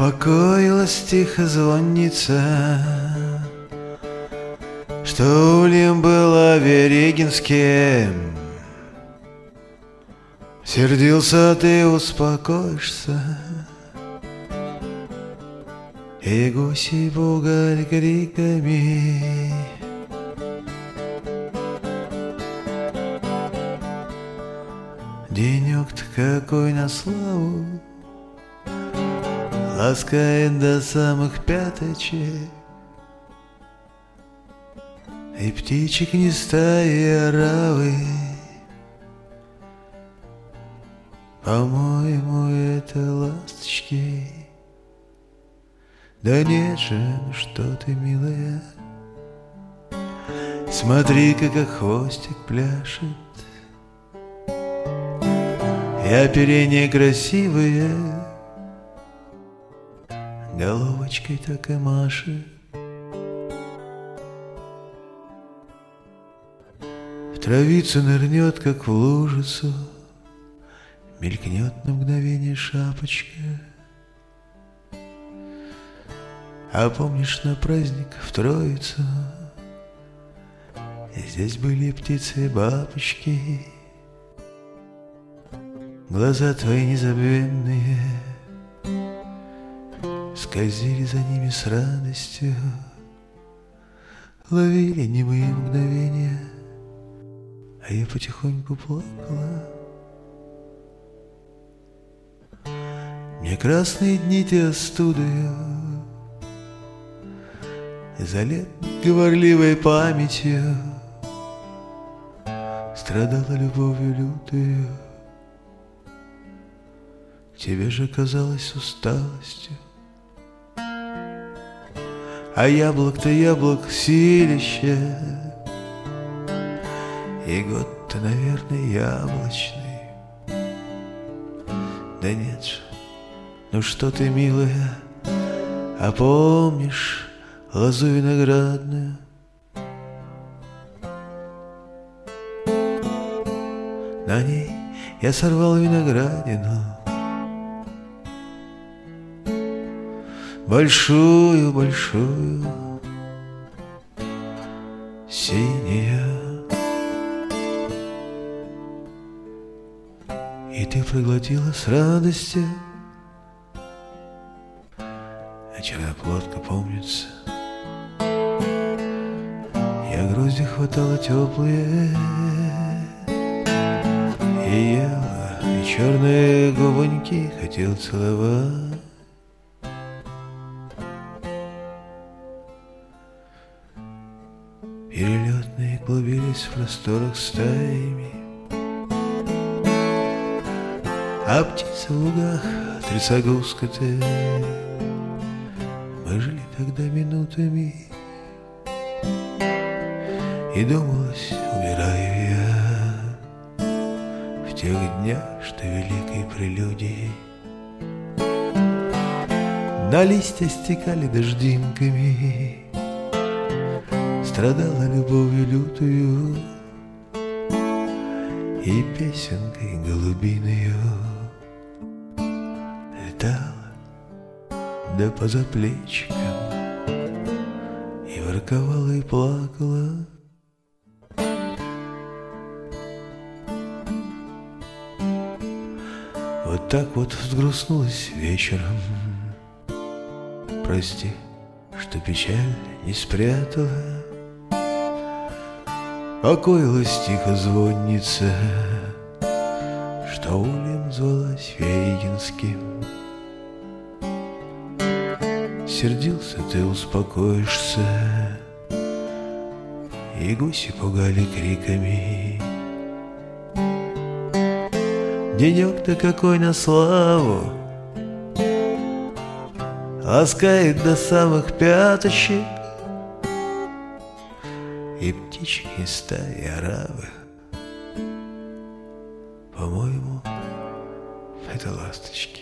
Успокоилась тихо звонница, что ульем было Верегинским. Сердился ты, успокоишься, и гуси пугали криками. Денек-то какой на славу, ласкает до самых пяточек, и птичек не стаи оравы. По-моему, это ласточки. Да нет же, ну что ты, милая, смотри-ка, как хвостик пляшет, и оперение красивое головочкой так и машет. В травицу нырнет, как в лужицу, мелькнет на мгновение шапочка. А помнишь, на праздник в Троицу здесь были птицы и бабочки? Глаза твои незабвенные скользили за ними с радостью, ловили немые мгновения, а я потихоньку плакала. Мне красные дни те остудою, за лет говорливой памятью страдала любовью лютою. Тебе же казалось усталостью, а яблок-то яблок силище, и год-то, наверное, яблочный. Да нет же, ну что ты, милая, а помнишь лозу виноградную? На ней я сорвал виноградину, большую-большую, синюю. И ты проглотила с радостью, а черноплодка, помнится, я грузди хватала теплые и ела, и черные губоньки хотел целовать. Перелетные клубились в просторах стаями, а птицы в лугах трясогузка-то. Мы жили тогда минутами, и думалось, умираю я в тех днях, что великой прелюдии на листья стекали дождинками. Страдала любовью лютую и песенкой голубиною летала да по заплечикам и ворковала и плакала. Вот так вот взгрустнулась вечером. Прости, что печаль не спрятала. Покоилась тихо звонница, что ульем звалась Верегинским. Сердился ты, успокоишься, и гуси пугали криками. Денек-то какой на славу, ласкает до самых пяточек, и птички из стаи оравы. По-моему, это ласточки.